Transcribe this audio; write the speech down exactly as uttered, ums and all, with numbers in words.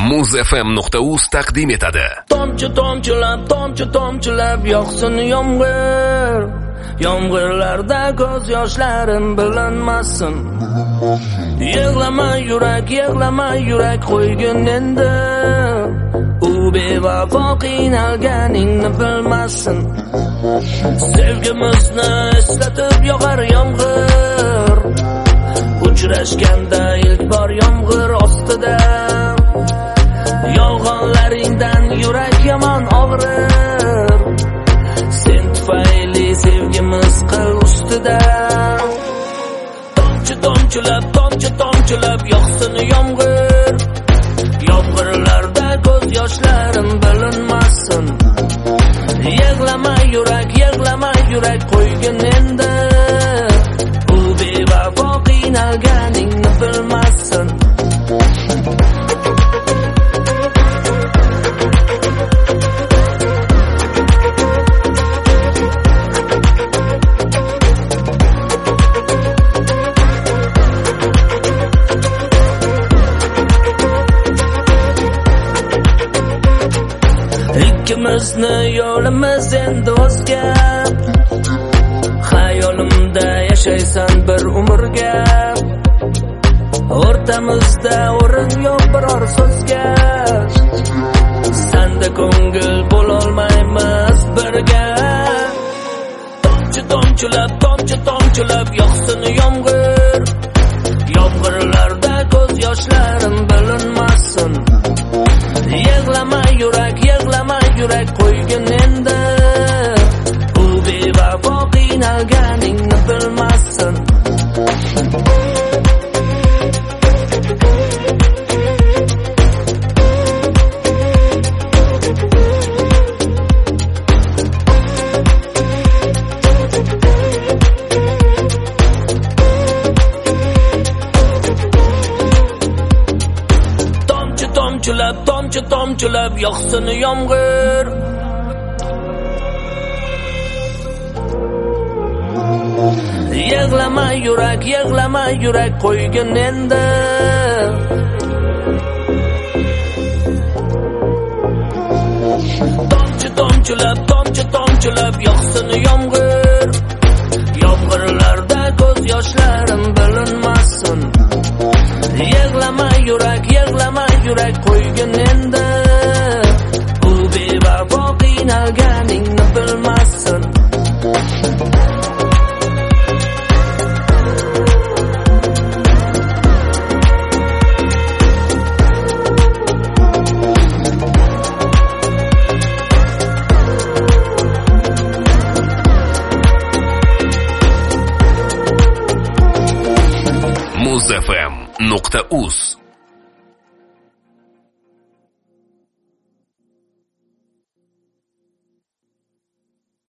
muz f m nuqta uz taqdim etadi. Tomchi tomchilab, tomchi tomchilab yoqsin yomg'ir. Yomg'irlarda ko'z yoshlarim bilinmasin. Yig'lama yurak, yig'lama yurak qo'ygin endi. U bevafo qiynalganingni bilmasin. Sevgimizni eslatib yog'ar yomg'ir. Uchrashganda ilk bor yomg'ir ostida. Yolg'onlaringdan yurak yomon og'rir. Sen tufayli sevgimiz qil ustida. Tomchi tomchilab, tomchi tomchilab yoqsin yomg'ir. Yomg'irlarda ko'z yoshlarim bilinmasin. Yig'lama yurak, yig'lama yurak qo'ygin endi. U bevafo qiynalganingni bilmasin. Ikkimizni yo'limiz endi o'zga. Xayolimda yashaysan bir umrga. O'rtamizda o'rin yo'q biror so'zga. Senda ko'ngil bo'lolmaymiz birga. Tomchi tomchilab, tomchi tomchilab yoqsin yomg'ir. Yomg'irlarda ko'z yoshlarim bilinmasin. Yig'lama yurak, yig'lama yurak qo'ygin endi. U bevafo qiynalganingni bilmasin. Tomchilab, tomchi tomchilab yoqsin yomg'ir. Yig'lama yurak, yig'lama yurak qo'ygin endi. Tomchi tomchilab, tomchi tomchilab yoqsin yomg'ir. Yomg'irlarda ko'z yoshlarim bilinmasin. Yig'lama yurak, yig'lama yurak qo'ygin endi. U bevafo qiynalganingni bilmasin. muz f m nuqta uz